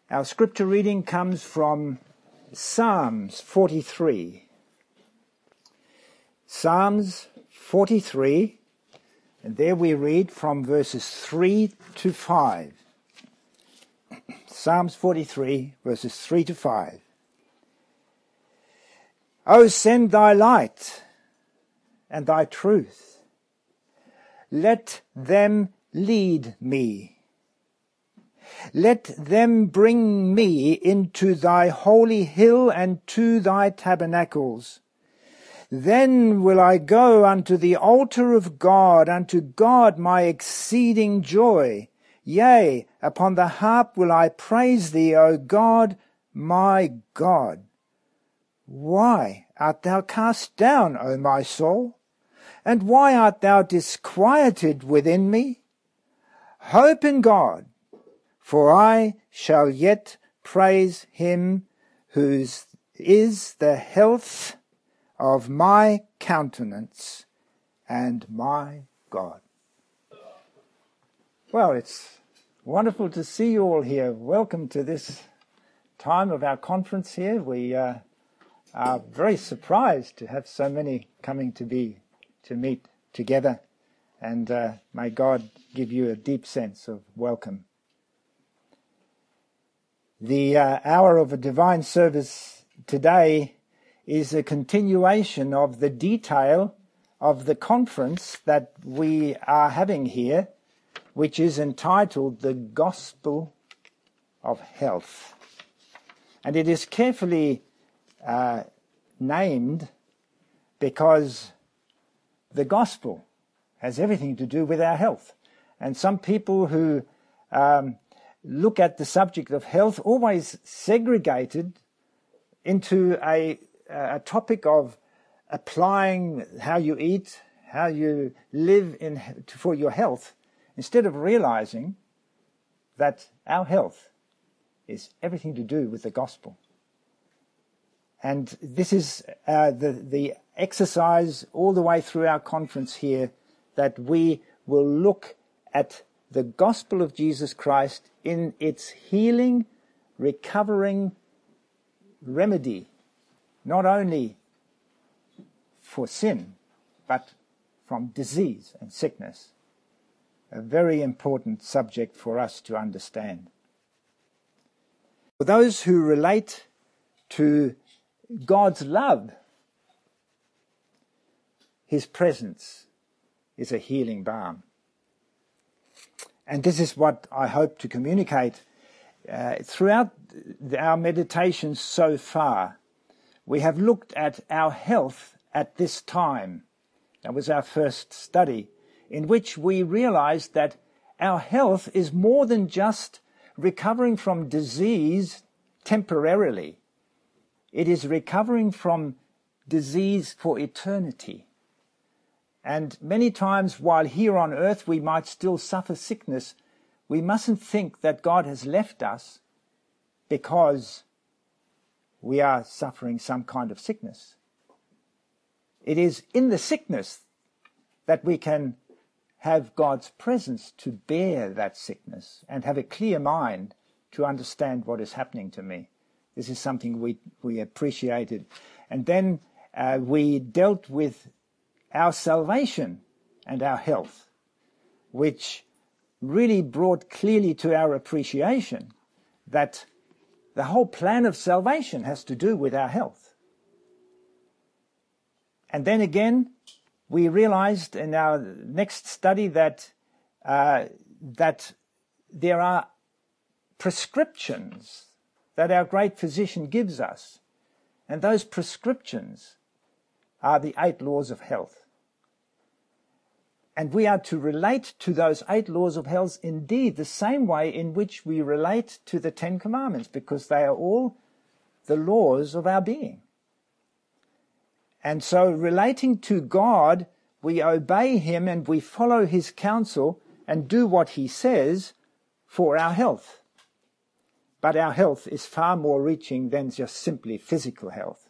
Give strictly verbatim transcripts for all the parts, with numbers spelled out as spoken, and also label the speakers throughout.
Speaker 1: Our scripture reading comes from Psalms forty-three. Psalms forty-three, and there we read from verses three to five. Psalms forty-three, verses three to five. O send thy light and thy truth. Let them lead me. Let them bring me into thy holy hill and to thy tabernacles. Then will I go unto the altar of God, unto God my exceeding joy. Yea, upon the harp will I praise thee, O God, my God. Why art thou cast down, O my soul? And why art thou disquieted within me? Hope in God, for I shall yet praise him whose is the health of my countenance and my God. Well, it's wonderful to see you all here. Welcome to this time of our conference here. We uh, are very surprised to have so many coming to be to meet together, and uh, may God give you a deep sense of welcome. The uh, hour of a divine service today is a continuation of the detail of the conference that we are having here, which is entitled The Gospel of Health. And it is carefully uh, named because the gospel has everything to do with our health. And some people who um, look at the subject of health always segregated into a, a topic of applying how you eat, how you live in for your health, instead of realizing that our health is everything to do with the gospel. And this is uh, the, the exercise all the way through our conference here, that we will look at the gospel of Jesus Christ in its healing, recovering remedy, not only for sin, but from disease and sickness. A very important subject for us to understand. For those who relate to God's love, his presence is a healing balm. And this is what I hope to communicate uh, throughout our meditations so far. We have looked at our health at this time. That was our first study, in which we realized that our health is more than just recovering from disease temporarily. It is recovering from disease for eternity. And many times while here on earth we might still suffer sickness, we mustn't think that God has left us because we are suffering some kind of sickness. It is in the sickness that we can have God's presence to bear that sickness and have a clear mind to understand what is happening to me. This is something we, we appreciated. And then uh, we dealt with our salvation and our health, which really brought clearly to our appreciation that the whole plan of salvation has to do with our health. And then again, we realized in our next study that uh, that there are prescriptions that our great physician gives us. And those prescriptions are the eight laws of health. And we are to relate to those eight laws of health indeed the same way in which we relate to the Ten Commandments, because they are all the laws of our being. And so relating to God, we obey him and we follow his counsel and do what he says for our health. But our health is far more reaching than just simply physical health.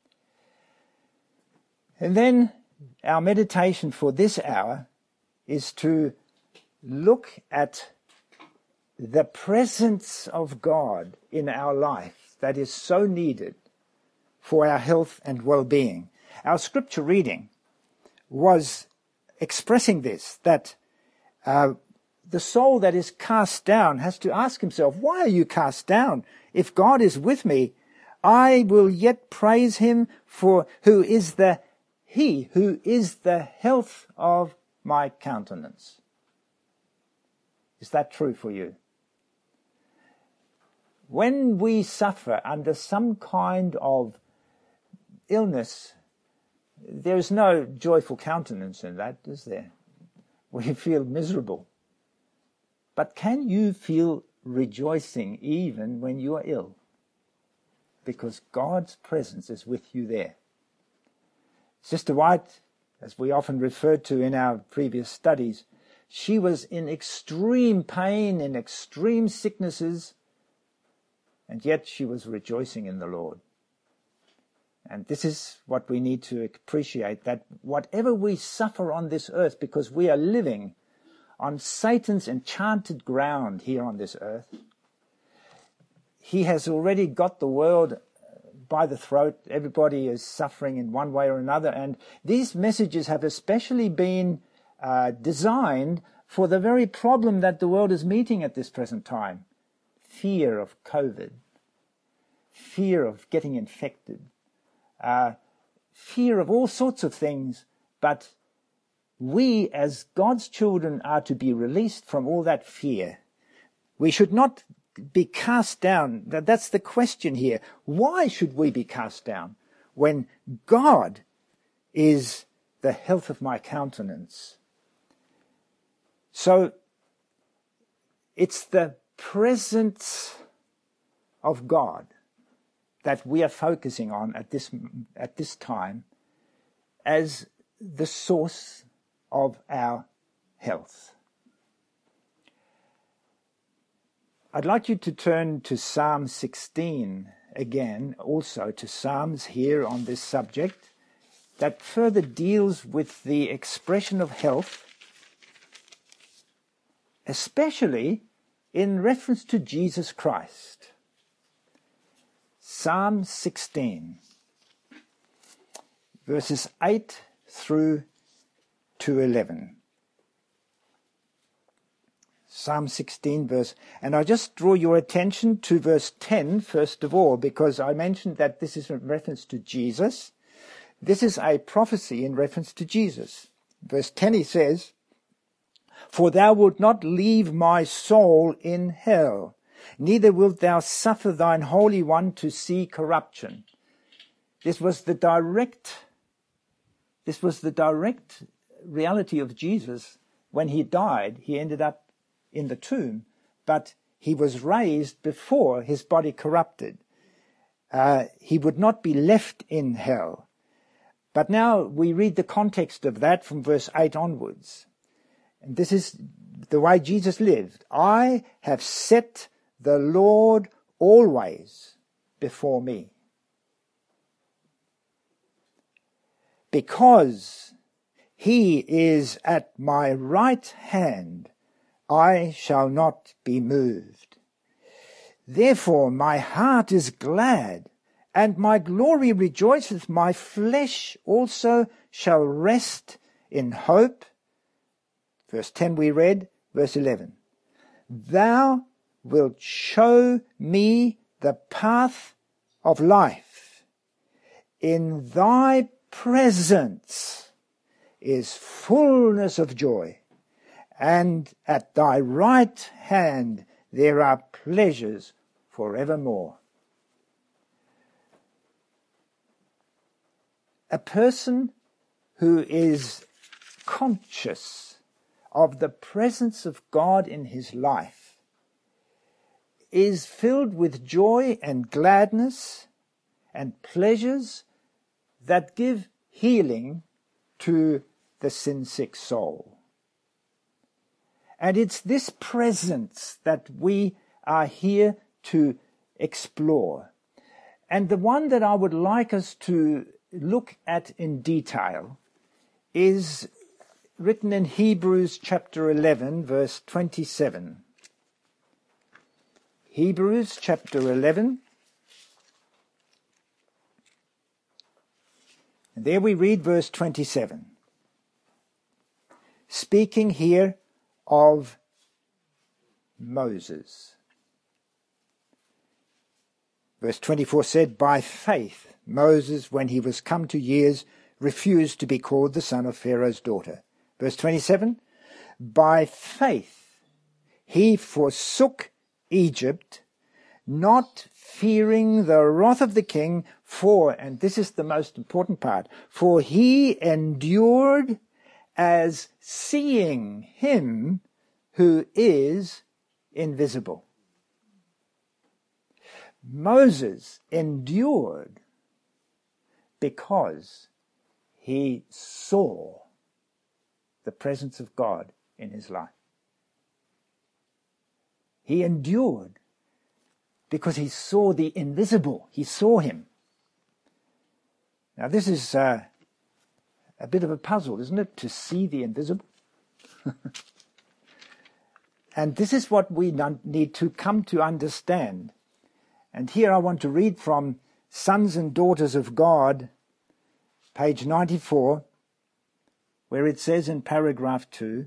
Speaker 1: And then our meditation for this hour is to look at the presence of God in our life that is so needed for our health and well-being. Our scripture reading was expressing this, that uh, the soul that is cast down has to ask himself, why are you cast down? If God is with me, I will yet praise him, for who is the he who is the health of my countenance. Is that true for you? When we suffer under some kind of illness, there is no joyful countenance in that, is there? We feel miserable. But can you feel rejoicing even when you are ill? Because God's presence is with you there. Sister White, as we often referred to in our previous studies, she was in extreme pain, in extreme sicknesses, and yet she was rejoicing in the Lord. And this is what we need to appreciate, that whatever we suffer on this earth, because we are living on Satan's enchanted ground here on this earth, he has already got the world by the throat. Everybody is suffering in one way or another. And these messages have especially been uh, designed for the very problem that the world is meeting at this present time. Fear of COVID. Fear of getting infected. Uh, fear of all sorts of things. But we as God's children are to be released from all that fear. We should not be cast down. That's the question here. Why should we be cast down when God is the health of my countenance? So it's the presence of God that we are focusing on at this at this time as the source of our health. I'd like you to turn to Psalm sixteen again, also to Psalms here on this subject, that further deals with the expression of health, especially in reference to Jesus Christ. Psalm sixteen, verses eight through to eleven. Psalm sixteen, verse, and I just draw your attention to verse ten, first of all, because I mentioned that this is in reference to Jesus. This is a prophecy in reference to Jesus. Verse ten, he says, "For thou wilt not leave my soul in hell, neither wilt thou suffer thine Holy One to see corruption." This was the direct, this was the direct reality of Jesus. When he died, he ended up in the tomb, but he was raised before his body corrupted. Uh, he would not be left in hell. But now we read the context of that from verse eight onwards. And this is the way Jesus lived. "I have set the Lord always before me. Because he is at my right hand, I shall not be moved. Therefore my heart is glad, and my glory rejoiceth. My flesh also shall rest in hope." Verse ten we read, verse eleven. "Thou wilt show me the path of life. In thy presence is fullness of joy, and at thy right hand there are pleasures forevermore." A person who is conscious of the presence of God in his life is filled with joy and gladness and pleasures that give healing to the sin-sick soul. And it's this presence that we are here to explore. And the one that I would like us to look at in detail is written in Hebrews chapter eleven, verse twenty-seven. Hebrews chapter eleven. And there we read verse twenty-seven. Speaking here of Moses. Verse twenty-four said, by faith Moses, when he was come to years, refused to be called the son of Pharaoh's daughter. Verse twenty-seven, by faith he forsook Egypt, not fearing the wrath of the king, for, and this is the most important part, for he endured as seeing him who is invisible. Moses endured because he saw the presence of God in his life. He endured because he saw the invisible. He saw him. Now this is uh, a bit of a puzzle, isn't it, to see the invisible? And this is what we need to come to understand. And here I want to read from Sons and Daughters of God, page ninety-four, where it says in paragraph two,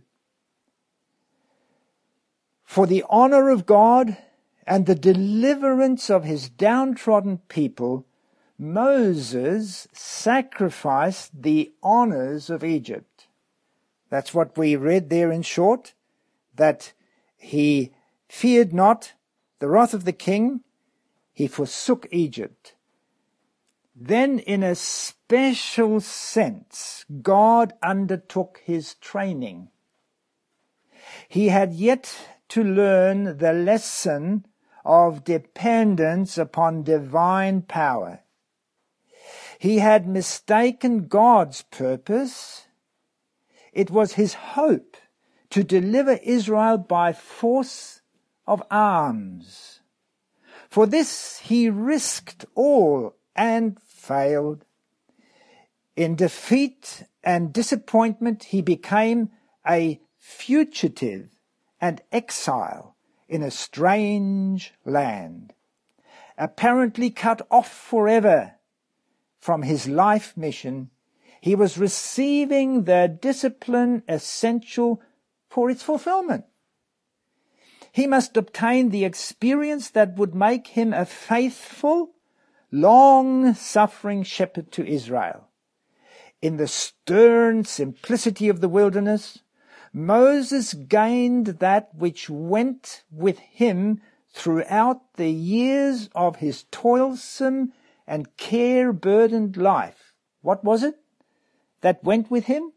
Speaker 1: for the honor of God and the deliverance of his downtrodden people, Moses sacrificed the honors of Egypt. That's what we read there in short, that he feared not the wrath of the king, he forsook Egypt. Then in a special sense, God undertook his training. He had yet to learn the lesson of dependence upon divine power. He had mistaken God's purpose. It was his hope to deliver Israel by force of arms. For this he risked all and failed. In defeat and disappointment he became a fugitive and exile in a strange land, apparently cut off forever from his life mission. He was receiving the discipline essential for its fulfillment. He must obtain the experience that would make him a faithful, long-suffering shepherd to Israel. In the stern simplicity of the wilderness, Moses gained that which went with him throughout the years of his toilsome and care-burdened life. What was it that went with him?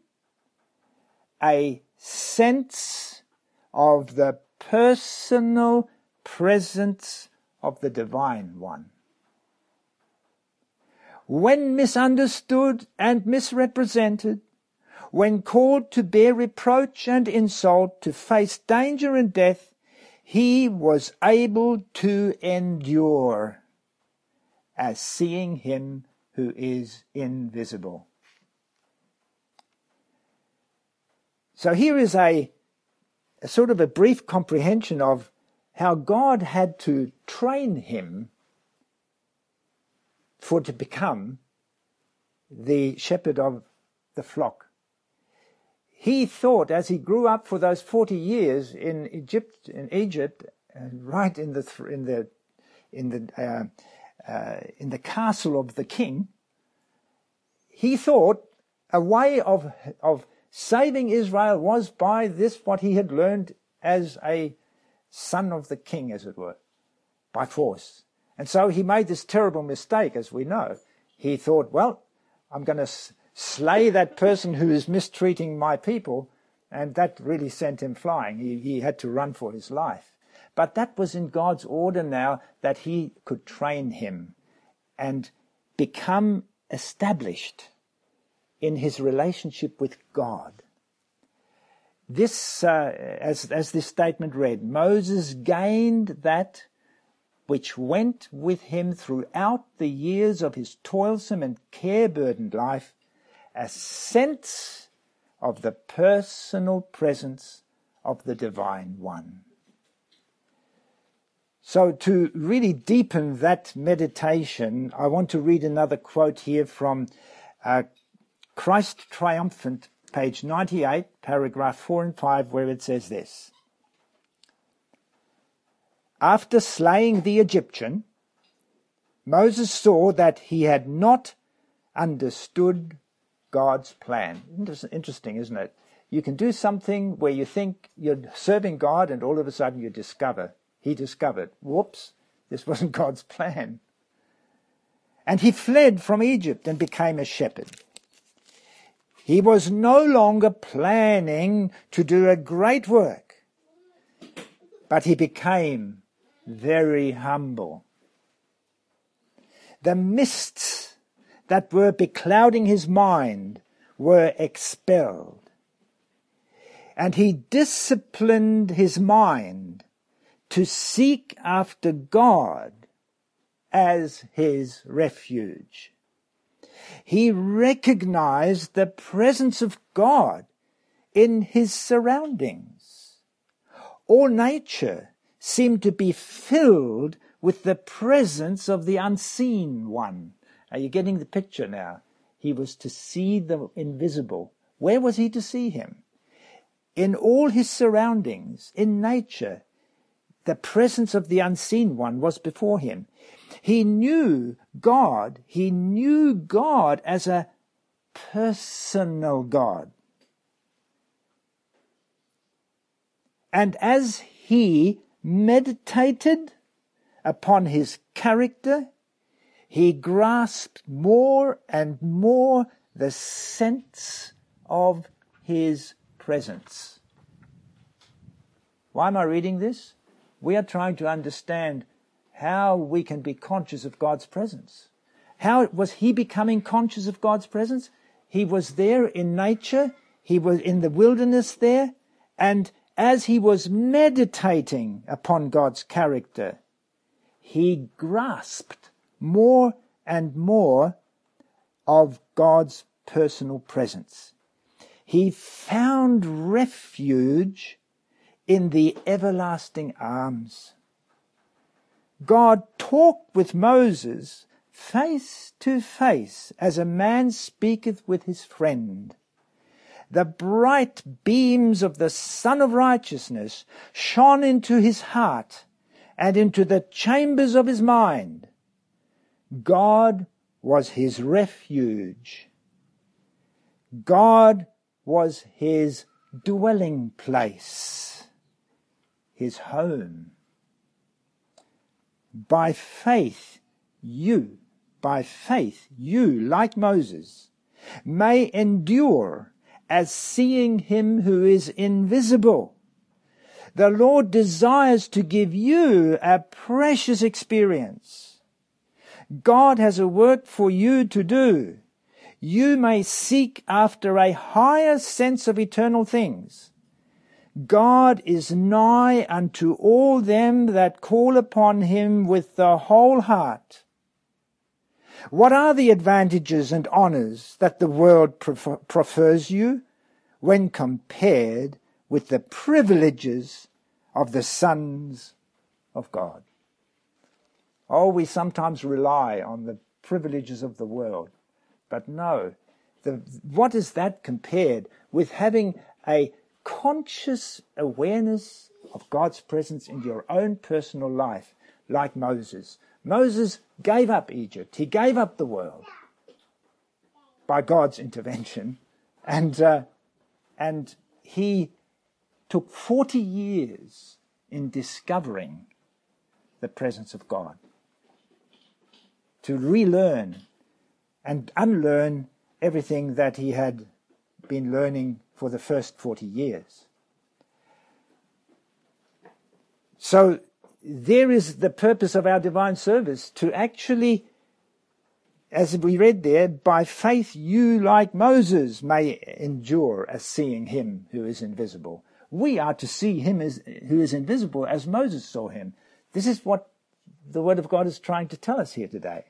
Speaker 1: A sense of the personal presence of the Divine One. When misunderstood and misrepresented, when called to bear reproach and insult, to face danger and death, he was able to endure as seeing him who is invisible. So here is a, a sort of a brief comprehension of how God had to train him for to become the shepherd of the flock. He thought, as he grew up for those forty years in Egypt, in Egypt, uh, right in the in the in the uh, uh, in the castle of the king, he thought a way of of saving Israel was by this, what he had learned as a son of the king, as it were, by force. And so he made this terrible mistake, as we know. He thought, well, I'm going to s- slay that person who is mistreating my people, and that really sent him flying. He, he had to run for his life. But that was in God's order now, that he could train him and become established in his relationship with God. This, uh, as, as this statement read, Moses gained that which went with him throughout the years of his toilsome and care-burdened life, a sense of the personal presence of the Divine One. So to really deepen that meditation, I want to read another quote here from uh, Christ Triumphant, page ninety-eight, paragraph four and five, where it says this. After slaying the Egyptian, Moses saw that he had not understood God's plan. Interesting, isn't it? You can do something where you think you're serving God and all of a sudden you discover, he discovered, whoops, this wasn't God's plan. And he fled from Egypt and became a shepherd. He was no longer planning to do a great work, but he became very humble. The mists that were beclouding his mind were expelled. And he disciplined his mind to seek after God as his refuge. He recognized the presence of God in his surroundings. All nature seemed to be filled with the presence of the unseen one. Are you getting the picture now? He was to see the invisible. Where was he to see him? In all his surroundings, in nature, the presence of the unseen one was before him. He knew God. He knew God as a personal God. And as he meditated upon his character, he grasped more and more the sense of his presence. Why am I reading this? We are trying to understand how we can be conscious of God's presence. How was he becoming conscious of God's presence? He was there in nature. He was in the wilderness there. And as he was meditating upon God's character, he grasped more and more of God's personal presence. He found refuge in the everlasting arms. God talked with Moses face to face as a man speaketh with his friend. The bright beams of the Sun of Righteousness shone into his heart and into the chambers of his mind. God was his refuge. God was his dwelling place, his home. By faith, you, by faith, you, like Moses, may endure as seeing him who is invisible. The Lord desires to give you a precious experience. God has a work for you to do. You may seek after a higher sense of eternal things. God is nigh unto all them that call upon him with the whole heart. What are the advantages and honors that the world prefer, prefers you when compared with the privileges of the sons of God? Oh, we sometimes rely on the privileges of the world. But no, the, what is that compared with having a conscious awareness of God's presence in your own personal life, like Moses? Moses gave up Egypt. He gave up the world by God's intervention. And, uh, and he took forty years in discovering the presence of God, to relearn and unlearn everything that he had been learning for the first forty years. So there is the purpose of our divine service, to actually, as we read there, by faith you, like Moses, may endure as seeing him who is invisible. We are to see him as, who is invisible as Moses saw him. This is what the Word of God is trying to tell us here today.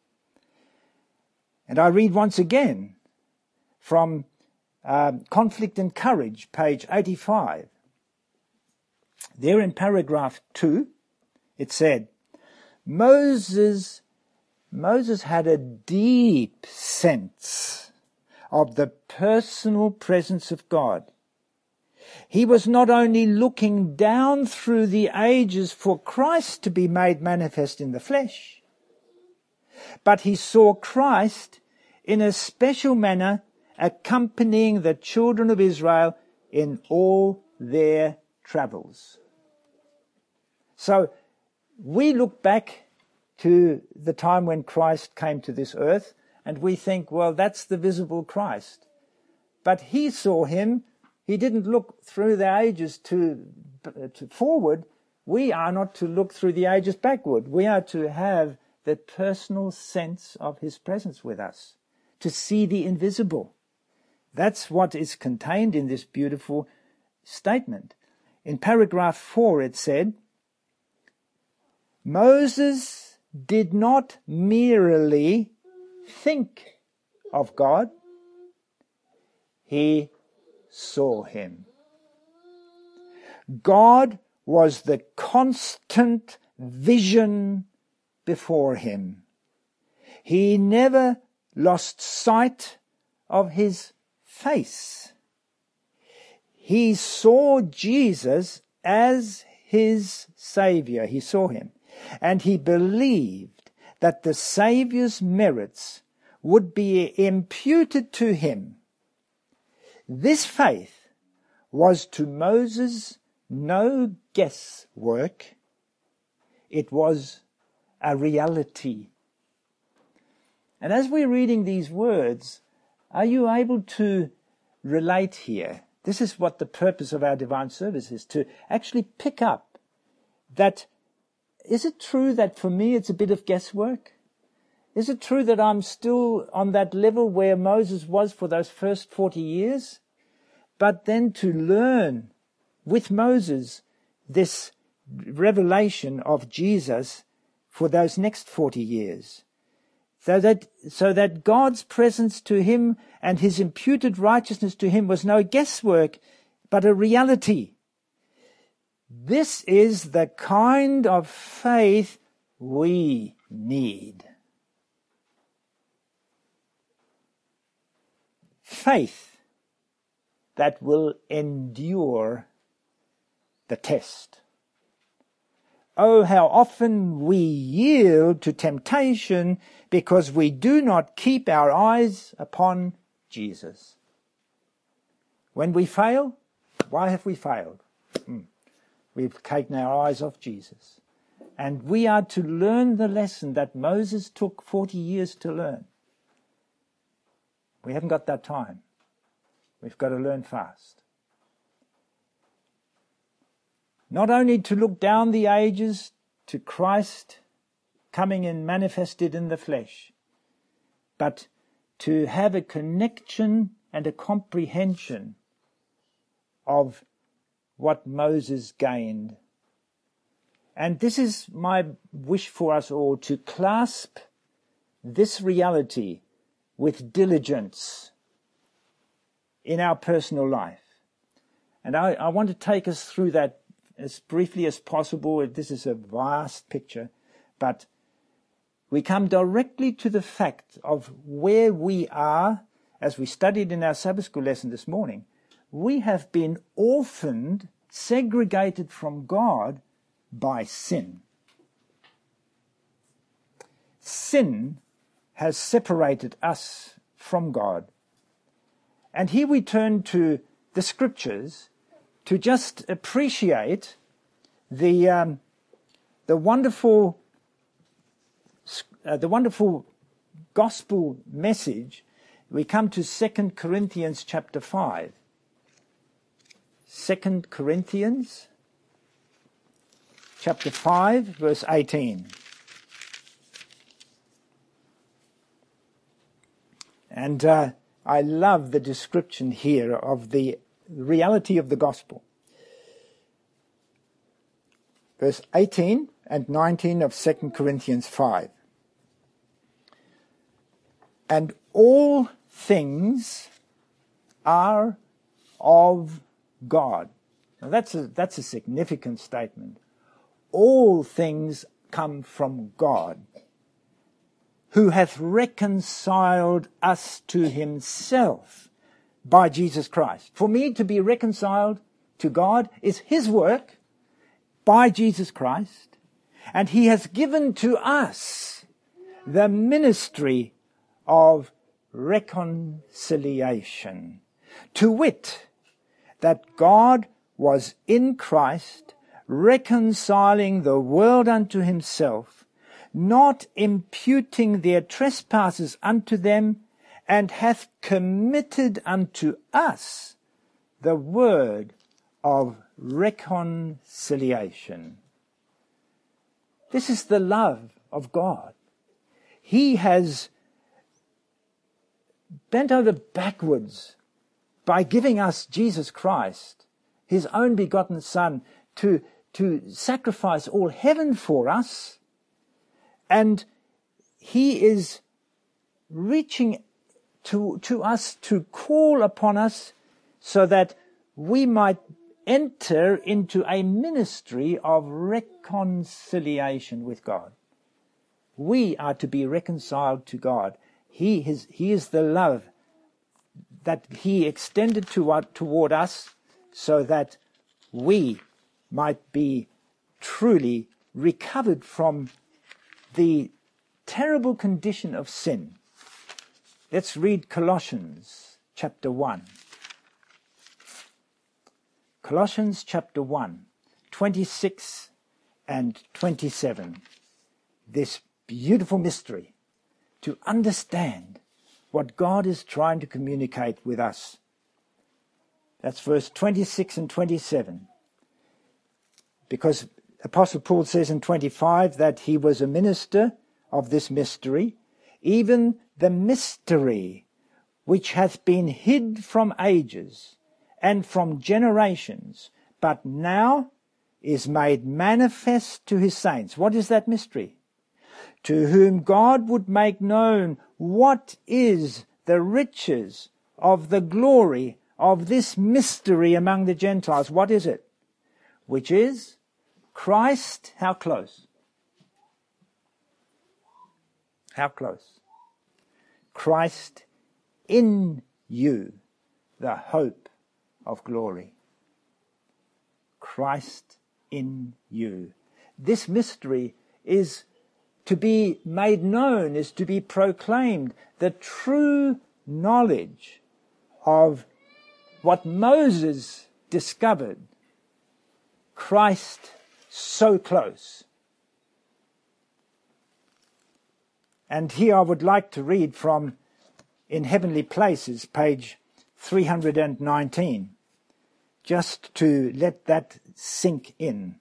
Speaker 1: And I read once again from um, Conflict and Courage, page eighty-five. There in paragraph two, it said, Moses, Moses had a deep sense of the personal presence of God. He was not only looking down through the ages for Christ to be made manifest in the flesh, but he saw Christ in a special manner accompanying the children of Israel in all their travels. So we look back to the time when Christ came to this earth and we think, well, that's the visible Christ. But he saw him. He didn't look through the ages to, to forward. We are not to look through the ages backward. We are to have the personal sense of his presence with us, to see the invisible. That's what is contained in this beautiful statement. In paragraph four it said, Moses did not merely think of God, he saw him. God was the constant vision before him. He never lost sight of his face. He saw Jesus as his Saviour. He saw him. And he believed that the Saviour's merits would be imputed to him. This faith was to Moses no guesswork. It was a reality. And as we're reading these words, are you able to relate here? This is what the purpose of our divine service is, to actually pick up that, is it true that for me it's a bit of guesswork? Is it true that I'm still on that level where Moses was for those first forty years? But then to learn with Moses this revelation of Jesus for those next forty years. So that, so that God's presence to him and his imputed righteousness to him was no guesswork, but a reality. This is the kind of faith we need. Faith that will endure the test. Oh, how often we yield to temptation because we do not keep our eyes upon Jesus. When we fail, why have we failed? Hmm. We've taken our eyes off Jesus. And we are to learn the lesson that Moses took forty years to learn. We haven't got that time. We've got to learn fast. Not only to look down the ages to Christ coming and manifested in the flesh, but to have a connection and a comprehension of what Moses gained. And this is my wish for us all, to clasp this reality with diligence in our personal life. And I, I want to take us through that as briefly as possible. This is a vast picture, but we come directly to the fact of where we are, as we studied in our Sabbath school lesson this morning. We have been orphaned, segregated from God by sin. Sin has separated us from God. And here we turn to the scriptures to just appreciate the um, the wonderful uh, the wonderful gospel message. We come to Second Corinthians chapter five. Second Corinthians chapter five, verse eighteen. And uh, I love the description here of the reality of the gospel. Verse eighteen and nineteen of Second Corinthians five. And all things are of God. Now that's a, that's a significant statement. all things come from God, who hath reconciled us to himself by Jesus Christ. For me to be reconciled to God is his work by Jesus Christ, and he has given to us the ministry of reconciliation, to wit, that God was in Christ, reconciling the world unto himself, not imputing their trespasses unto them, and hath committed unto us the word of reconciliation. This is the love of God. He has bent over backwards by giving us Jesus Christ, his own begotten Son, to, to sacrifice all heaven for us. And he is reaching to, to us to call upon us so that we might enter into a ministry of reconciliation with God. We are to be reconciled to God. He is, he is the love that he extended to, toward us so that we might be truly recovered from the terrible condition of sin. Let's read Colossians chapter one. Colossians chapter one, twenty-six and twenty-seven. This beautiful mystery to understand what God is trying to communicate with us. That's verse twenty-six and twenty-seven. Because Apostle Paul says in twenty-five that he was a minister of this mystery, even the mystery which hath been hid from ages and from generations, but now is made manifest to his saints. What is that mystery? To whom God would make known what is the riches of the glory of this mystery among the Gentiles. What is it? Which is Christ, how close? How close? Christ in you, the hope of glory. Christ in you. This mystery is to be made known, is to be proclaimed, the true knowledge of what Moses discovered. Christ so close. And here I would like to read from In Heavenly Places, page three hundred nineteen, just to let that sink in.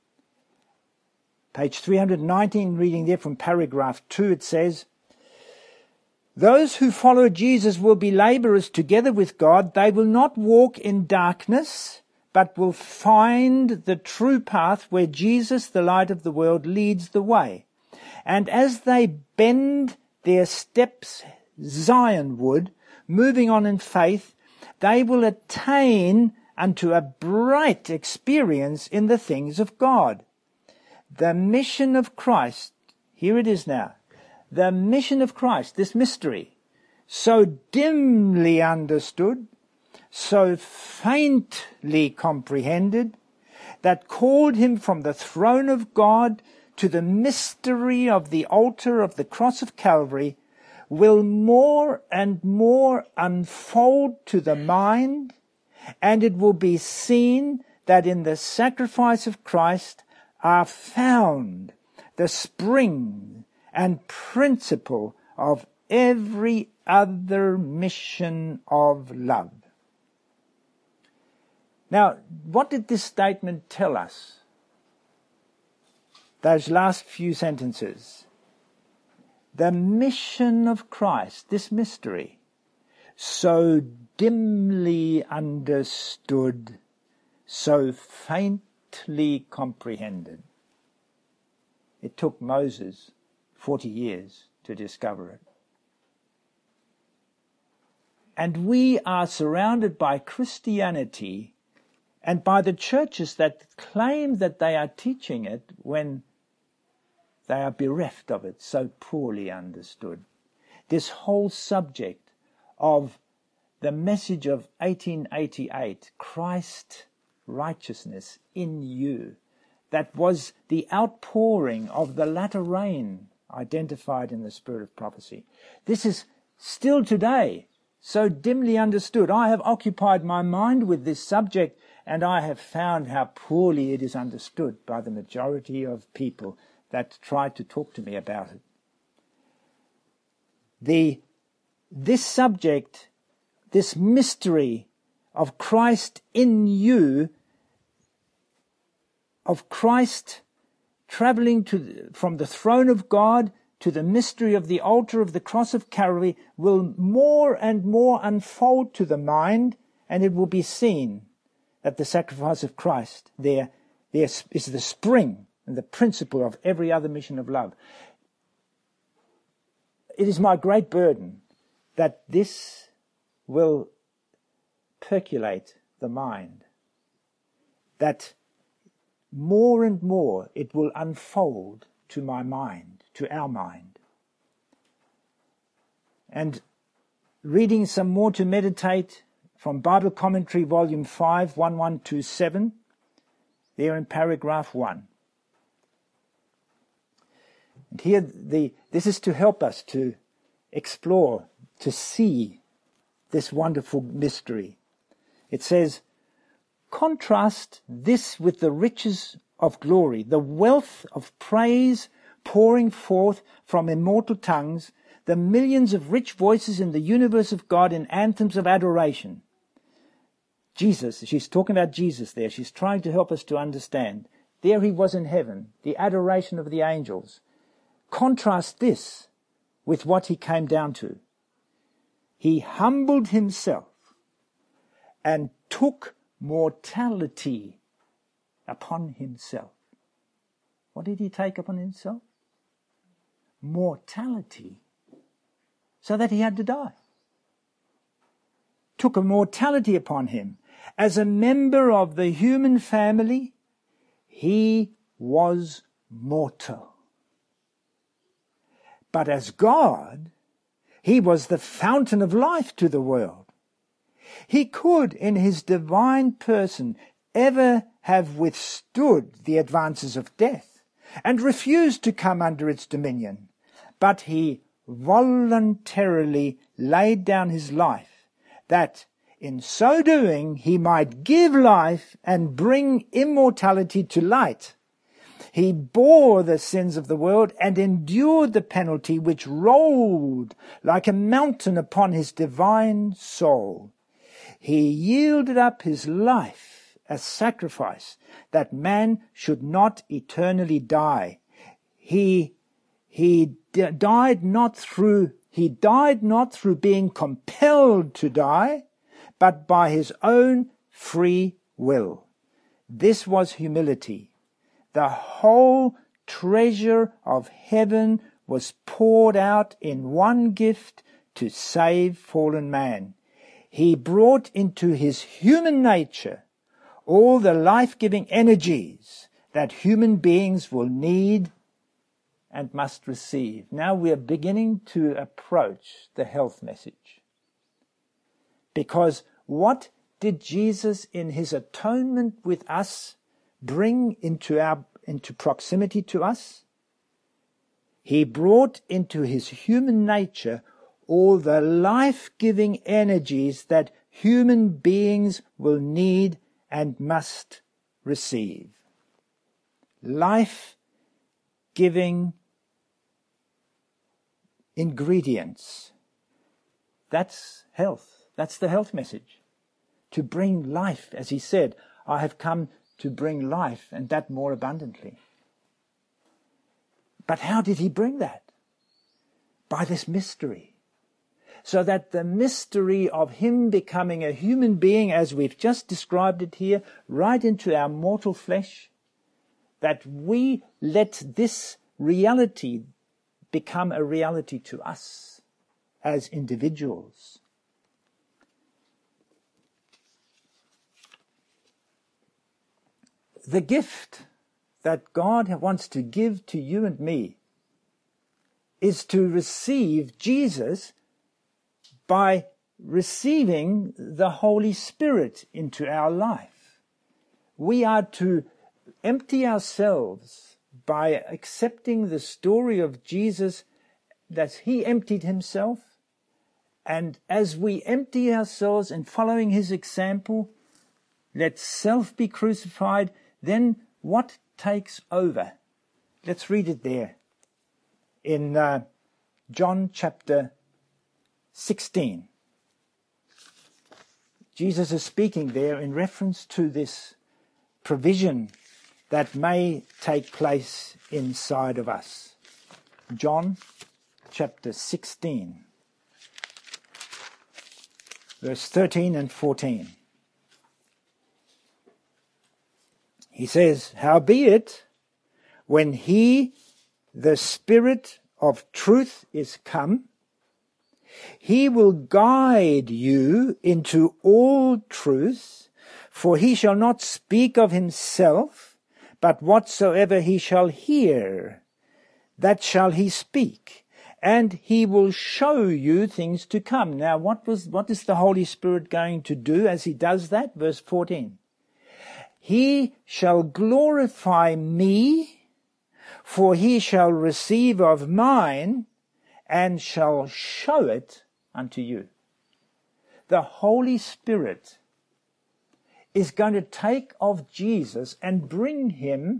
Speaker 1: Page three hundred nineteen, reading there from paragraph two, it says, "Those who follow Jesus will be laborers together with God. They will not walk in darkness, but will find the true path where Jesus, the light of the world, leads the way. And as they bend their steps Zionward, moving on in faith, they will attain unto a bright experience in the things of God. The mission of Christ," here it is now, the mission of Christ, this mystery, so dimly understood, so faintly comprehended, that called him from the throne of God to the mystery of the altar of the cross of Calvary, will more and more unfold to the mind, and it will be seen that in the sacrifice of Christ are found the spring and principle of every other mission of love. Now, what did this statement tell us? Those last few sentences. The mission of Christ, this mystery, so dimly understood, so faintly comprehended. It took Moses forty years to discover it. And we are surrounded by Christianity and by the churches that claim that they are teaching it when they are bereft of it, so poorly understood. This whole subject of the message of eighteen eighty-eight, Christ righteousness in you, that was the outpouring of the latter rain identified in the spirit of prophecy. This is still today so dimly understood. I have occupied my mind with this subject, and I have found how poorly it is understood by the majority of people that try to talk to me about it. The, this subject, this mystery of Christ in you, of Christ traveling to, from the throne of God to the mystery of the altar of the cross of Calvary, will more and more unfold to the mind, and it will be seen that the sacrifice of Christ there, there is the spring and the principle of every other mission of love. It is my great burden that this will percolate the mind, that more and more it will unfold to my mind, to our mind. And reading some more to meditate from Bible Commentary, Volume five, eleven twenty-seven, there in paragraph one. And here, the, this is to help us to explore, to see this wonderful mystery. It says, contrast this with the riches of glory, the wealth of praise pouring forth from immortal tongues, the millions of rich voices in the universe of God in anthems of adoration. Jesus, she's talking about Jesus there. She's trying to help us to understand. There he was in heaven, the adoration of the angels. Contrast this with what he came down to. He humbled himself and took mortality upon himself. What did he take upon himself? Mortality. So that he had to die. Took a mortality upon him. As a member of the human family, he was mortal. But as God, he was the fountain of life to the world. He could, in his divine person, ever have withstood the advances of death and refused to come under its dominion. But he voluntarily laid down his life, that in so doing he might give life and bring immortality to light. He bore the sins of the world and endured the penalty which rolled like a mountain upon his divine soul. He yielded up his life as sacrifice, that man should not eternally die. He, he d- died not through, he died not through being compelled to die, but by his own free will. This was humility. The whole treasure of heaven was poured out in one gift to save fallen man. He brought into his human nature all the life-giving energies that human beings will need and must receive. Now we are beginning to approach the health message. Because what did Jesus in his atonement with us bring into our into proximity to us? He brought into his human nature all the life-giving energies that human beings will need and must receive. Life-giving ingredients. That's health. That's the health message. To bring life, as he said, I have come to bring life, and that more abundantly. But how did he bring that? By this mystery. So that the mystery of him becoming a human being, as we've just described it here, right into our mortal flesh, that we let this reality become a reality to us as individuals. the gift that God wants to give to you and me is to receive Jesus by receiving the Holy Spirit into our life. We are to empty ourselves by accepting the story of Jesus, that he emptied himself. And as we empty ourselves and following his example, let self be crucified, then what takes over? Let's read it there in uh, John chapter sixteen. Jesus is speaking there in reference to this provision that may take place inside of us. John chapter sixteen, verse thirteen and fourteen. He says, "Howbeit, when he, the Spirit of truth, is come, he will guide you into all truth, for he shall not speak of himself, but whatsoever he shall hear, that shall he speak, and he will show you things to come." Now, what was what is the Holy Spirit going to do as he does that? Verse fourteen. "He shall glorify me, for he shall receive of mine, and shall show it unto you." The Holy Spirit is going to take of Jesus and bring him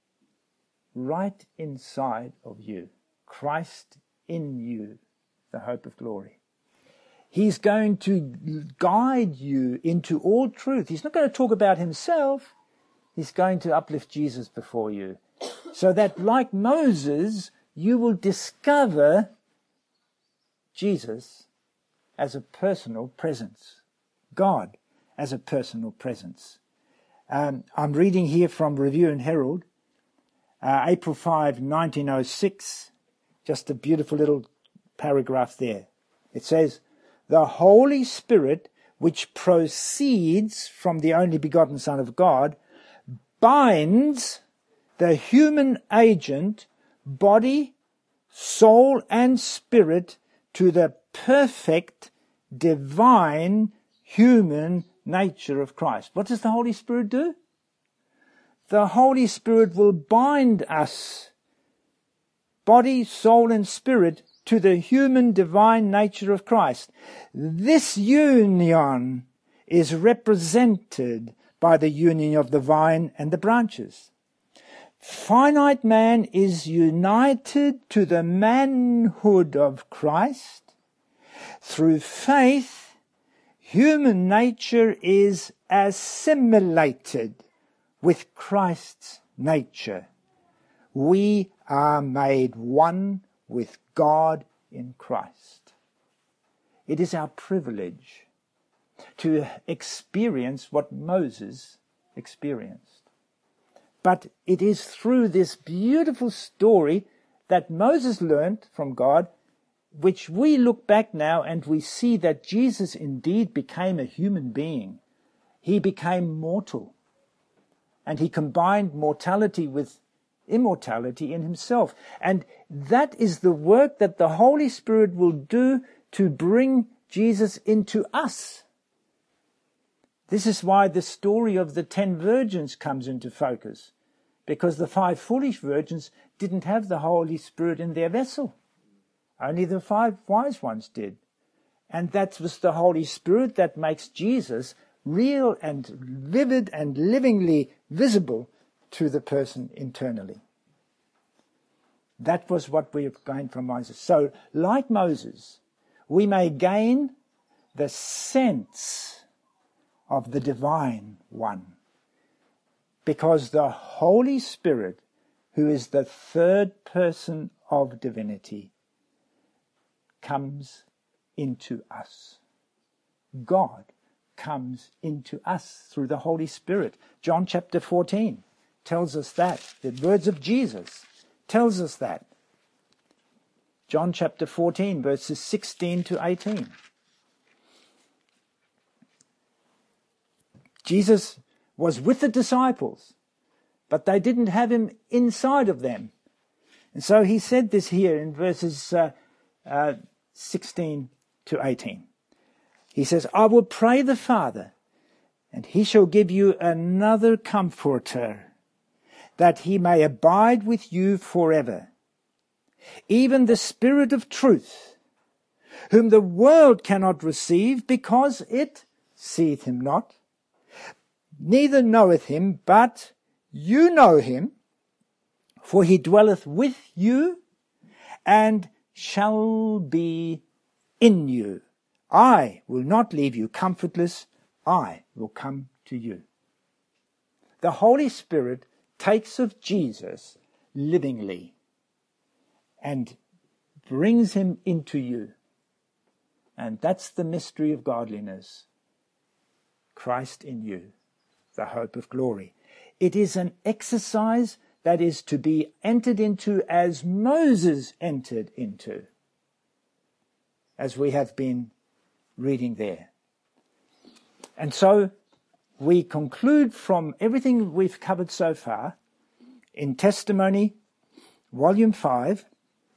Speaker 1: right inside of you. Christ in you, the hope of glory. He's going to guide you into all truth. He's not going to talk about himself. He's going to uplift Jesus before you, so that, like Moses, you will discover Jesus as a personal presence, God as a personal presence. Um, I'm reading here from Review and Herald, uh, April fifth, nineteen oh six, just a beautiful little paragraph there. It says, "The Holy Spirit, which proceeds from the only begotten Son of God, binds the human agent, body, soul, and spirit to the perfect, divine, human nature of Christ." What does the Holy Spirit do? The Holy Spirit will bind us, body, soul, and spirit, to the human divine nature of Christ. This union is represented by the union of the vine and the branches. Finite man is united to the manhood of Christ. Through faith, human nature is assimilated with Christ's nature. We are made one with God in Christ. It is our privilege to experience what Moses experienced. But it is through this beautiful story that Moses learned from God, which we look back now and we see that Jesus indeed became a human being. He became mortal, and he combined mortality with immortality in himself. And that is the work that the Holy Spirit will do to bring Jesus into us. This is why the story of the ten virgins comes into focus, because the five foolish virgins didn't have the Holy Spirit in their vessel. Only the five wise ones did. And that was the Holy Spirit that makes Jesus real and vivid and livingly visible to the person internally. That was what we have gained from Moses. So, like Moses, we may gain the sense of the divine one, because the Holy Spirit, who is the third person of divinity, comes into us. God comes into us through the Holy Spirit. John chapter fourteen tells us that. The words of Jesus tells us that. John chapter fourteen, verses sixteen to eighteen. Jesus was with the disciples but they didn't have him inside of them. And so he said this here in verses uh, uh, sixteen to eighteen. He says, I will pray the Father, and he shall give you another comforter, that he may abide with you forever, even the Spirit of truth, whom the world cannot receive, because it seeth him not, neither knoweth him, but you know him, for he dwelleth with you, and shall be in you. I will not leave you comfortless, I will come to you. The Holy Spirit takes of Jesus livingly and brings him into you. And that's the mystery of godliness. Christ in you, the hope of glory. It is an exercise that is to be entered into as Moses entered into, as we have been reading there. And so we conclude from everything we've covered so far in Testimony, Volume five,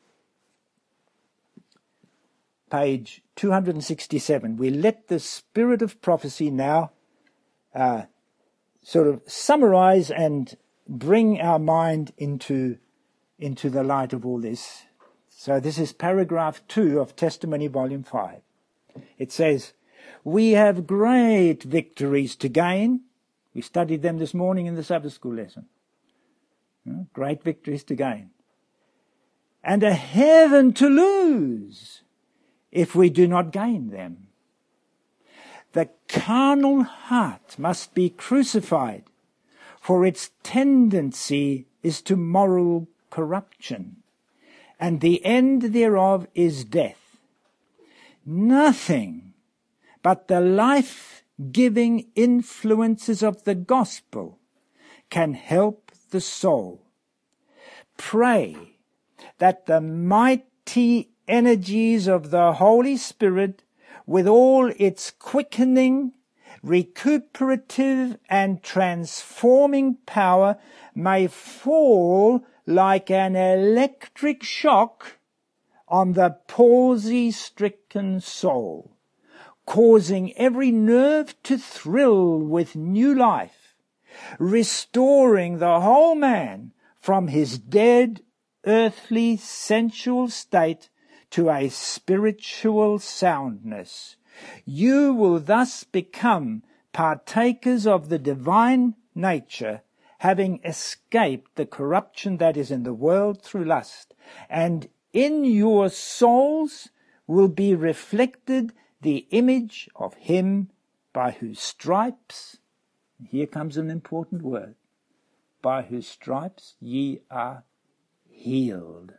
Speaker 1: page two hundred sixty-seven. We let the spirit of prophecy now uh, sort of summarize and bring our mind into, into the light of all this. So this is paragraph two of Testimony, Volume five. It says, we have great victories to gain. We studied them this morning in the Sabbath school lesson. Great victories to gain. And a heaven to lose if we do not gain them. The carnal heart must be crucified, for its tendency is to moral corruption, and the end thereof is death. Nothing but the life-giving influences of the gospel can help the soul. Pray that the mighty energies of the Holy Spirit, with all its quickening, recuperative and transforming power, may fall like an electric shock on the palsy-stricken soul, causing every nerve to thrill with new life, restoring the whole man from his dead, earthly, sensual state to a spiritual soundness. You will thus become partakers of the divine nature, having escaped the corruption that is in the world through lust, and in your souls will be reflected the image of him by whose stripes, here comes an important word, by whose stripes ye are healed.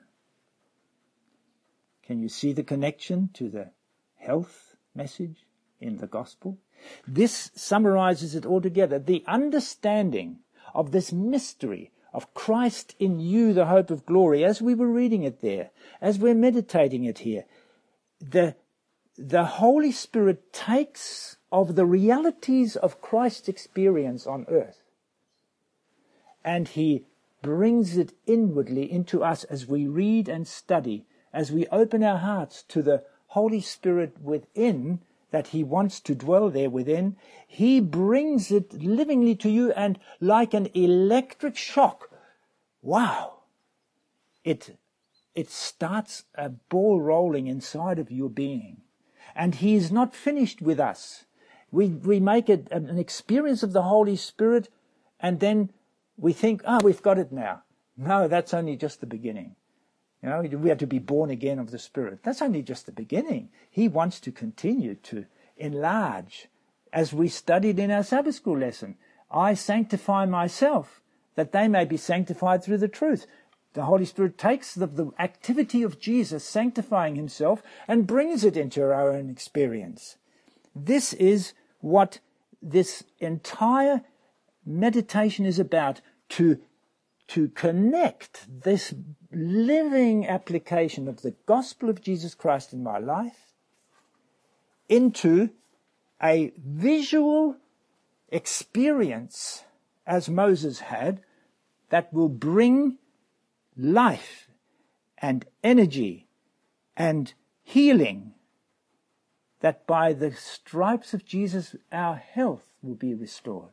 Speaker 1: Can you see the connection to the health message in the gospel? This summarizes it all together. The understanding of this mystery of Christ in you, the hope of glory, as we were reading it there, as we're meditating it here, the, the Holy Spirit takes of the realities of Christ's experience on earth, and he brings it inwardly into us as we read and study, as we open our hearts to the Holy Spirit within, that he wants to dwell there within. He brings it livingly to you, and like an electric shock, wow, it, it starts a ball rolling inside of your being. And he is not finished with us. We, we make it an experience of the Holy Spirit, and then we think, oh, we've got it now. No, that's only just the beginning. You know, we have to be born again of the Spirit. That's only just the beginning. He wants to continue to enlarge. As we studied in our Sabbath school lesson, I sanctify myself, that they may be sanctified through the truth. The Holy Spirit takes the, the activity of Jesus sanctifying himself and brings it into our own experience. This is what this entire meditation is about, to, to connect this living application of the gospel of Jesus Christ in my life into a visual experience, as Moses had, that will bring life and energy and healing, that by the stripes of Jesus our health will be restored.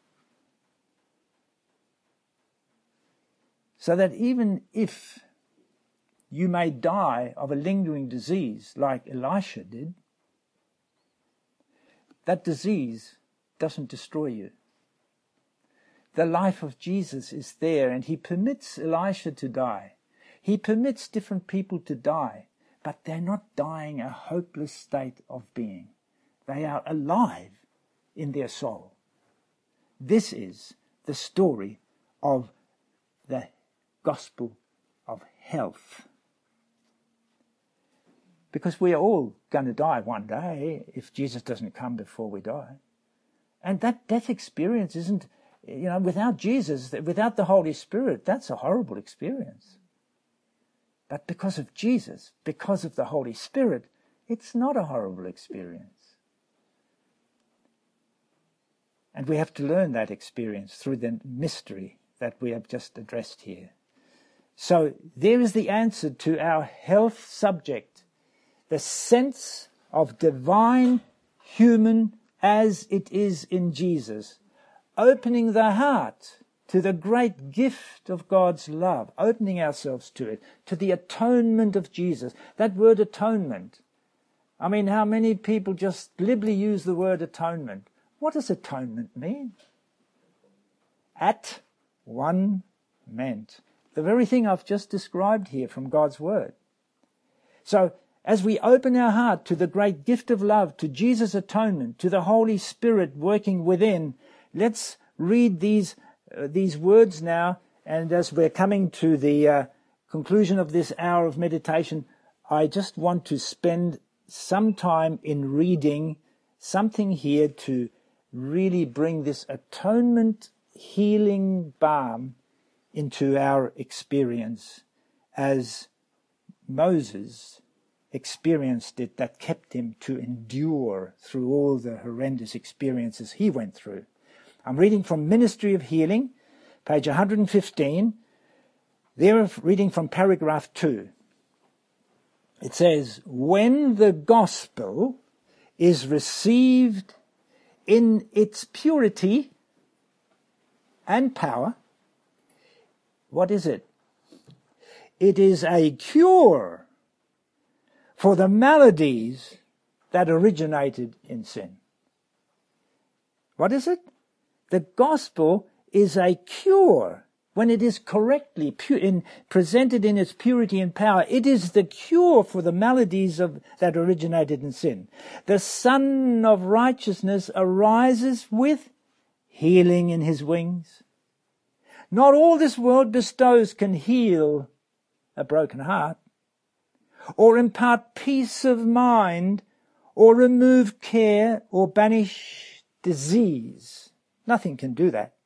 Speaker 1: So that even if you may die of a lingering disease like Elisha did, that disease doesn't destroy you. The life of Jesus is there, and he permits Elisha to die. He permits different people to die, but they're not dying a hopeless state of being. They are alive in their soul. This is the story of the gospel of health. Because we are all going to die one day if Jesus doesn't come before we die. And that death experience isn't, you know, without Jesus, without the Holy Spirit, that's a horrible experience. But because of Jesus, because of the Holy Spirit, it's not a horrible experience. And we have to learn that experience through the mystery that we have just addressed here. So there is the answer to our health subject. The sense of divine, human, as it is in Jesus, opening the heart to the great gift of God's love, opening ourselves to it, to the atonement of Jesus. That word atonement, I mean, how many people just glibly use the word atonement? What does atonement mean? At one meant. The very thing I've just described here from God's word. So, as we open our heart to the great gift of love, to Jesus' atonement, to the Holy Spirit working within, let's read these uh, these words now. And as we're coming to the uh, conclusion of this hour of meditation, I just want to spend some time in reading something here to really bring this atonement healing balm into our experience as Moses experienced it, that kept him to endure through all the horrendous experiences he went through. I'm reading from Ministry of Healing, page one hundred fifteen. There, reading from paragraph two. It says, when the gospel is received in its purity and power, what is it? It is a cure for the maladies that originated in sin. What is it? The gospel is a cure when it is correctly pu- in, presented in its purity and power. It is the cure for the maladies of, that originated in sin. The Son of Righteousness arises with healing in his wings. Not all this world bestows can heal a broken heart, or impart peace of mind, or remove care, or banish disease. Nothing can do that.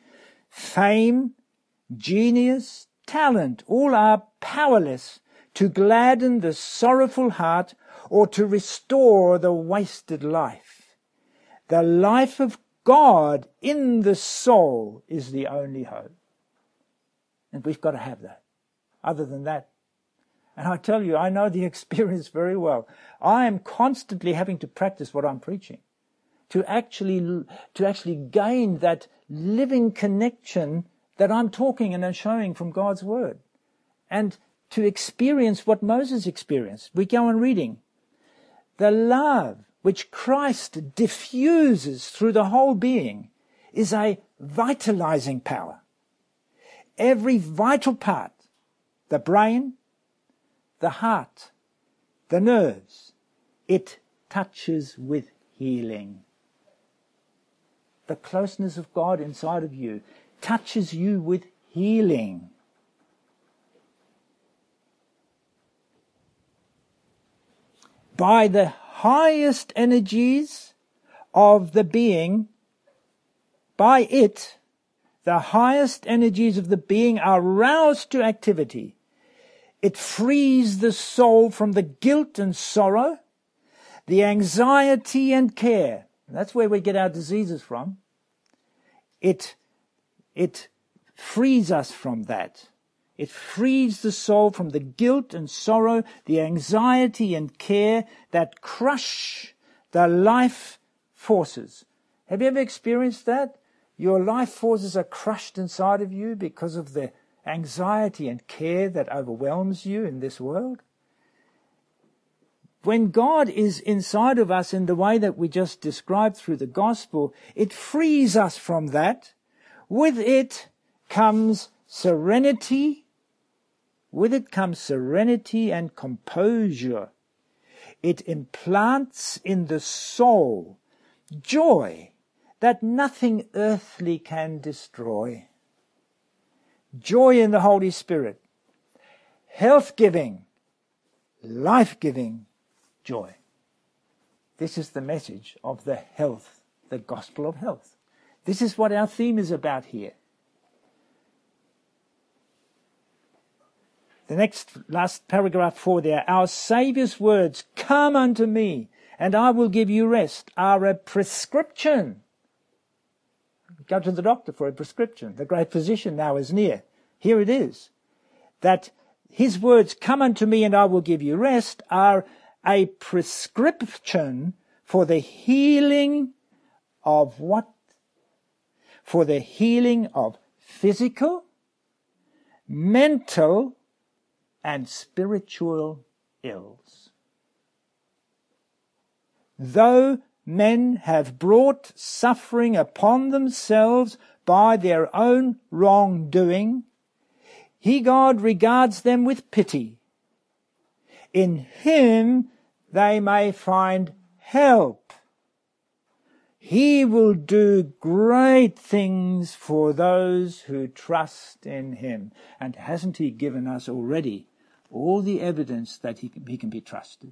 Speaker 1: Fame, genius, talent, all are powerless to gladden the sorrowful heart or to restore the wasted life. The life of God in the soul is the only hope. And we've got to have that. Other than that, and I tell you, I know the experience very well. I am constantly having to practice what I'm preaching, to actually to actually gain that living connection that I'm talking and showing from God's word, and to experience what Moses experienced. We go on reading. The love which Christ diffuses through the whole being is a vitalizing power. Every vital part, the brain, the heart, the nerves, it touches with healing. The closeness of God inside of you touches you with healing. By the highest energies of the being, by it, the highest energies of the being are roused to activity. It frees the soul from the guilt and sorrow, the anxiety and care. That's where we get our diseases from. It, it frees us from that. It frees the soul from the guilt and sorrow, the anxiety and care that crush the life forces. Have you ever experienced that? Your life forces are crushed inside of you because of the anxiety and care that overwhelms you in this world. When God is inside of us in the way that we just described through the gospel, it frees us from that. With it comes serenity. With it comes serenity and composure. It implants in the soul joy that nothing earthly can destroy. Joy in the Holy Spirit. Health-giving, life-giving joy. This is the message of the health, the gospel of health. This is what our theme is about here. The next, last paragraph four there. Our Saviour's words, "Come unto me, and I will give you rest," are a prescription. Go to the doctor for a prescription. The great physician now is near. Here it is. That his words, "Come unto me, and I will give you rest," are a prescription for the healing of what? For the healing of physical, mental, and spiritual ills. Though men have brought suffering upon themselves by their own wrongdoing, He, God, regards them with pity. In Him they may find help. He will do great things for those who trust in Him. And hasn't He given us already all the evidence that He can, he can be trusted?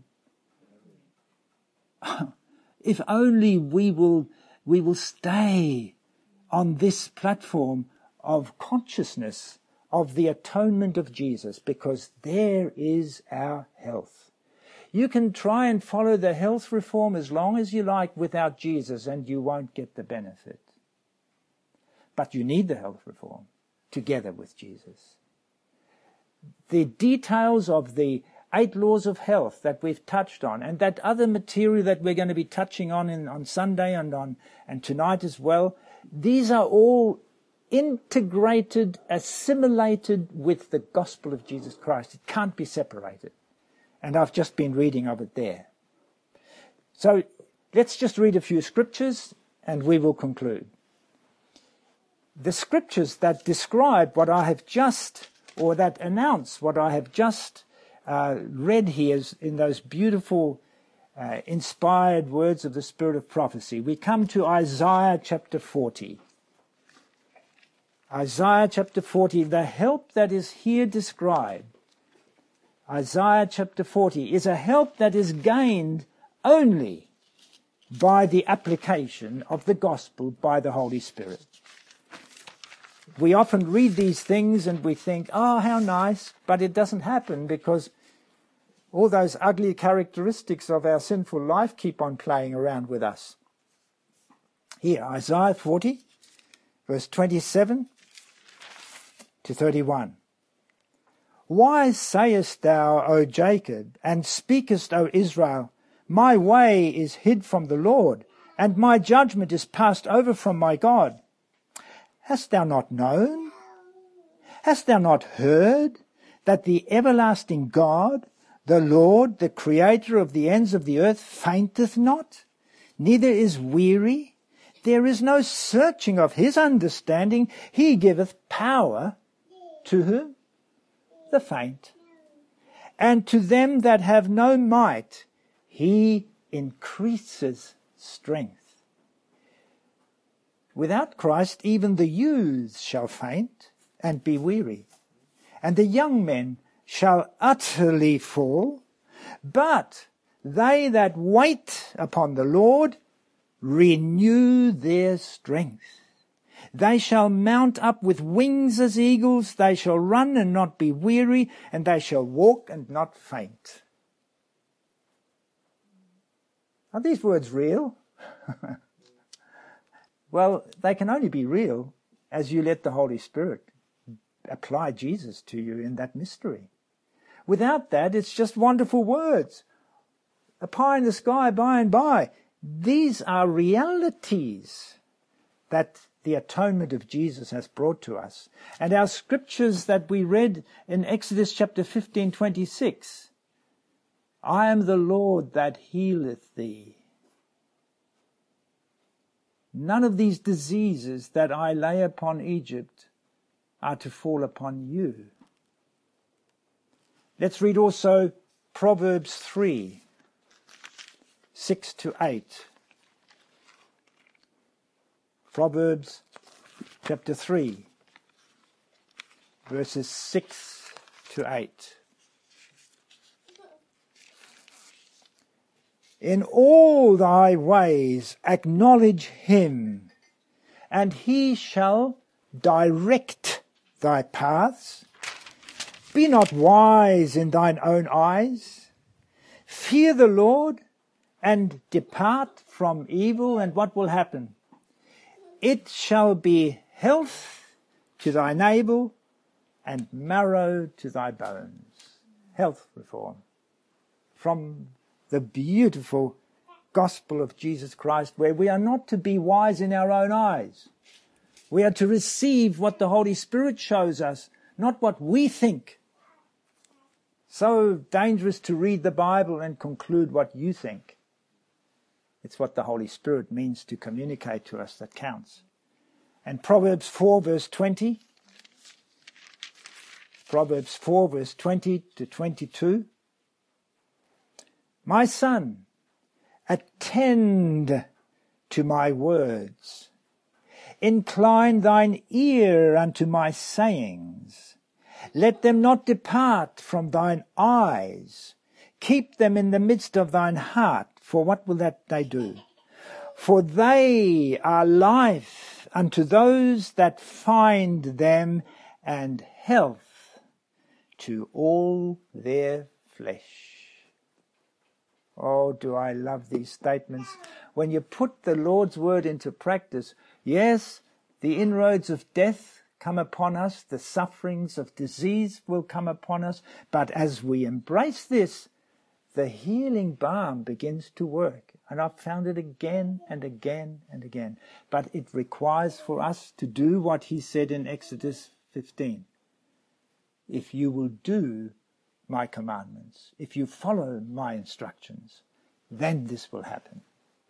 Speaker 1: If only we will, we will stay on this platform of consciousness of the atonement of Jesus, because there is our health. You can try and follow the health reform as long as you like without Jesus, and you won't get the benefit. But you need the health reform together with Jesus. The details of the eight laws of health that we've touched on, and that other material that we're going to be touching on in, on Sunday and on and tonight as well, these are all integrated, assimilated with the gospel of Jesus Christ. It can't be separated. And I've just been reading of it there. So let's just read a few scriptures and we will conclude. The scriptures that describe what I have just, or that announce what I have just uh, read here in those beautiful uh, inspired words of the Spirit of prophecy. We come to Isaiah chapter forty. Isaiah chapter forty, the help that is here described, Isaiah chapter forty, is a help that is gained only by the application of the gospel by the Holy Spirit. We often read these things and we think, oh, how nice, but it doesn't happen because all those ugly characteristics of our sinful life keep on playing around with us. Here, Isaiah forty, verse twenty-seven to thirty-one. Why sayest thou, O Jacob, and speakest, O Israel, my way is hid from the Lord, and my judgment is passed over from my God? Hast thou not known? Hast thou not heard that the everlasting God, the Lord, the Creator of the ends of the earth, fainteth not, neither is weary? There is no searching of his understanding. He giveth power to whom? The faint. And to them that have no might, he increases strength. Without Christ, even the youths shall faint and be weary, and the young men shall utterly fall. But they that wait upon the Lord renew their strength. They shall mount up with wings as eagles. They shall run and not be weary, and they shall walk and not faint. Are these words real? Well, they can only be real as you let the Holy Spirit apply Jesus to you in that mystery. Without that, it's just wonderful words. A pie in the sky by and by. These are realities that the atonement of Jesus has brought to us. And our scriptures that we read in Exodus chapter fifteen, twenty-six. I am the Lord that healeth thee. None of these diseases that I lay upon Egypt are to fall upon you. Let's read also Proverbs three, six to eight. Proverbs chapter three, verses six to eight. In all thy ways acknowledge him, and he shall direct thy paths. Be not wise in thine own eyes. Fear the Lord and depart from evil. And what will happen? It shall be health to thy navel and marrow to thy bones. Health reform from the beautiful gospel of Jesus Christ, where we are not to be wise in our own eyes. We are to receive what the Holy Spirit shows us, not what we think. So dangerous to read the Bible and conclude what you think. It's what the Holy Spirit means to communicate to us that counts. And Proverbs four verse twenty. Proverbs four verse twenty to twenty-two. My son, attend to my words. Incline thine ear unto my sayings. Let them not depart from thine eyes. Keep them in the midst of thine heart. For what will that they do? For they are life unto those that find them, and health to all their flesh. Oh, do I love these statements. When you put the Lord's word into practice, yes, the inroads of death come upon us, the sufferings of disease will come upon us, but as we embrace this, the healing balm begins to work. And I've found it again and again and again. But it requires for us to do what he said in Exodus fifteen. If you will do my commandments, if you follow my instructions, then this will happen.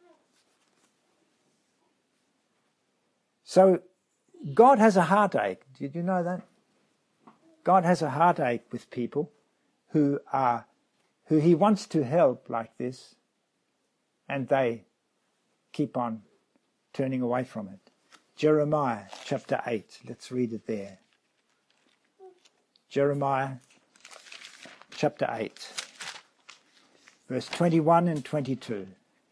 Speaker 1: So God has a heartache. Did you know that? God has a heartache with people who are who he wants to help like this, and they keep on turning away from it. Jeremiah chapter eight. Let's read it there. Jeremiah chapter eight, verse twenty-one and twenty-two.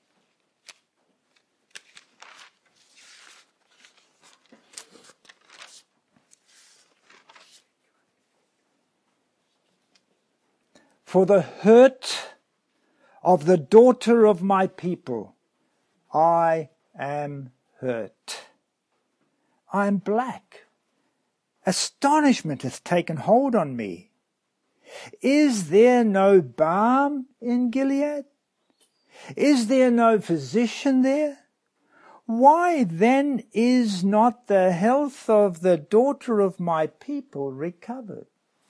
Speaker 1: For the hurt of the daughter of my people, I am hurt. I am black. Astonishment hath taken hold on me. Is there no balm in Gilead? Is there no physician there? Why then is not the health of the daughter of my people recovered?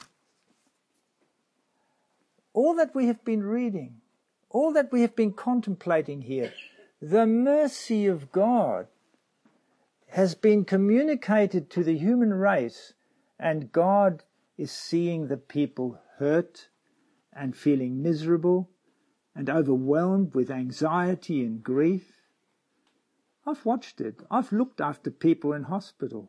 Speaker 1: All that we have been reading, all that we have been contemplating here, the mercy of God has been communicated to the human race, and God is seeing the people hurt and feeling miserable and overwhelmed with anxiety and grief. I've watched it. I've looked after people in hospital.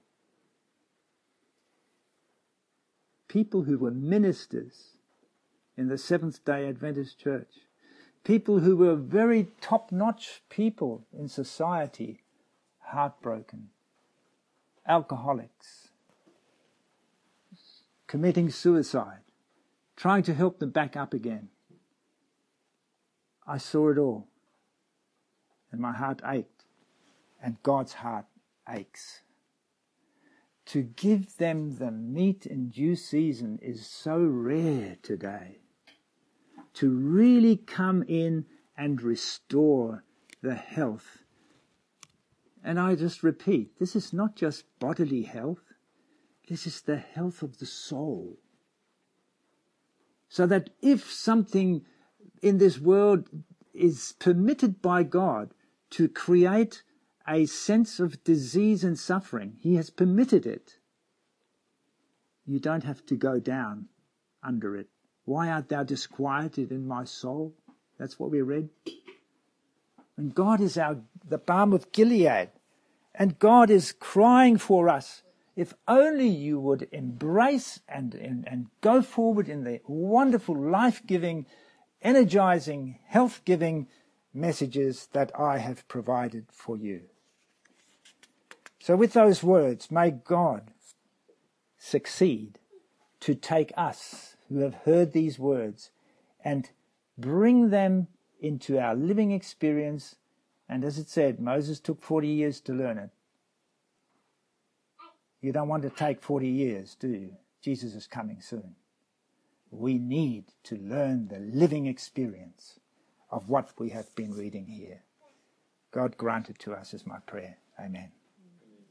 Speaker 1: People who were ministers in the Seventh-day Adventist Church. People who were very top-notch people in society, heartbroken. Alcoholics. Committing suicide. Trying to help them back up again. I saw it all. And my heart ached. And God's heart aches. to give them the meat in due season is so rare today. To really come in and restore the health. And I just repeat, this is not just bodily health, this is the health of the soul. So that if something in this world is permitted by God to create a sense of disease and suffering, he has permitted it. You don't have to go down under it. Why art thou disquieted in my soul? That's what we read. And God is our the balm of Gilead. And God is crying for us. If only you would embrace and, and, and go forward in the wonderful, life-giving, energizing, health-giving messages that I have provided for you. So with those words, may God succeed to take us who have heard these words and bring them into our living experience. And as it said, Moses took forty years to learn it. You don't want to take forty years, do you? Jesus is coming soon. We need to learn the living experience of what we have been reading here. God grant it to us is my prayer. Amen.